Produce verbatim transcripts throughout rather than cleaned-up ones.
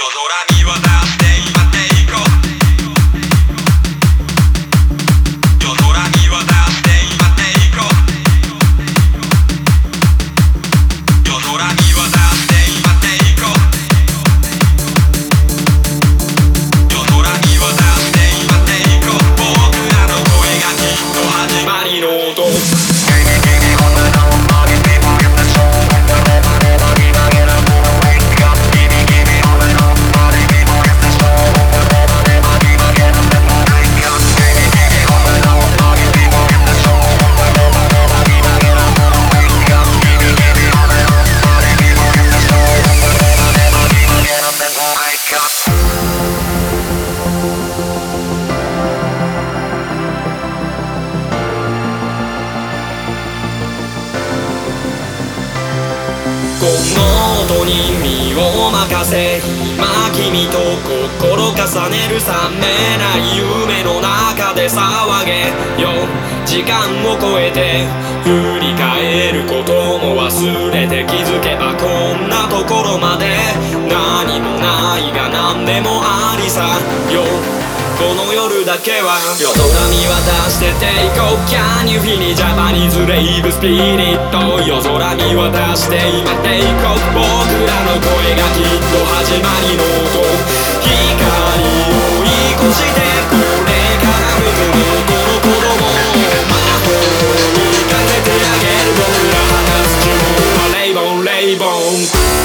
この音に身を任せ、今君と心重ねる冷めない夢の中で騒げよ。時間を超えて振り返ることも忘れて、気づけばこんなところまで。何もないが何でもありさよ。この夜だけは夜空見渡してていこう。 Can you feel it Japanese rave spirit。 夜空見渡して今テイクオフ。僕らの声がきっと始まりの音。光を追い越してこれから向くこの子供を魔法にかけてあげる。僕ら放つ呪文はレイボンレイボン。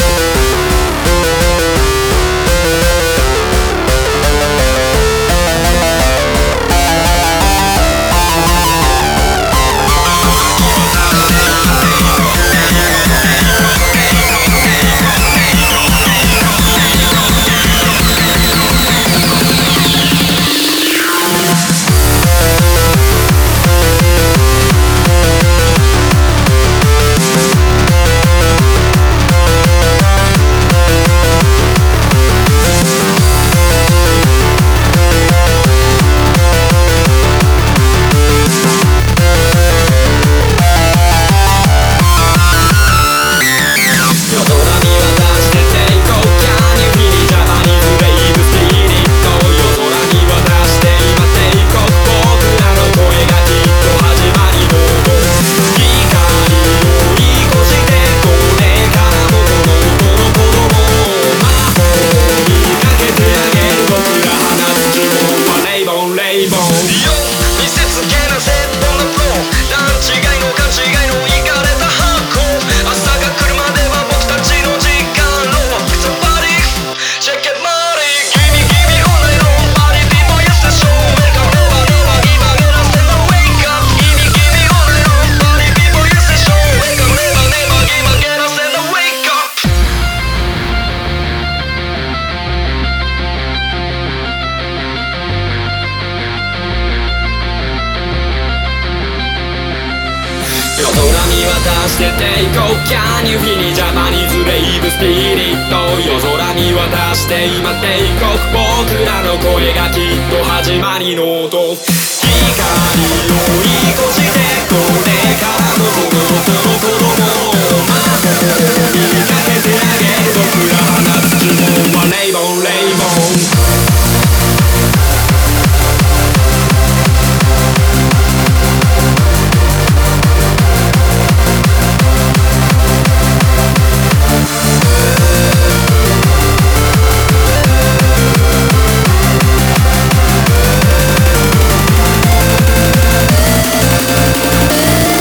夜空見渡してていこう。 Can you feel it Japanese rave spirit。 夜空見渡して今テイクオフ。僕らの声がきっと始まりの音。光を追い越してこれからもこのこの子供を魔法にかけてあげる。僕ら放つ呪文はレイボンレイボン。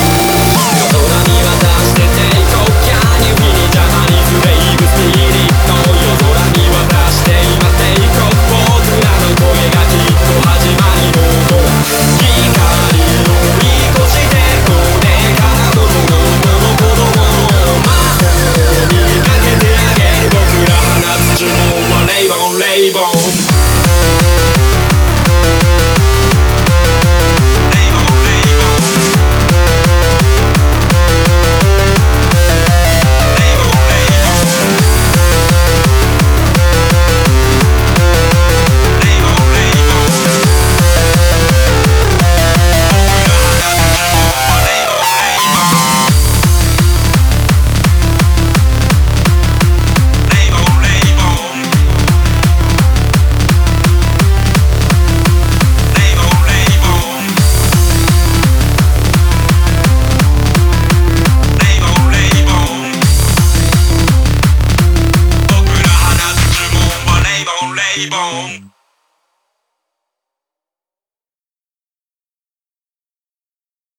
夜リボン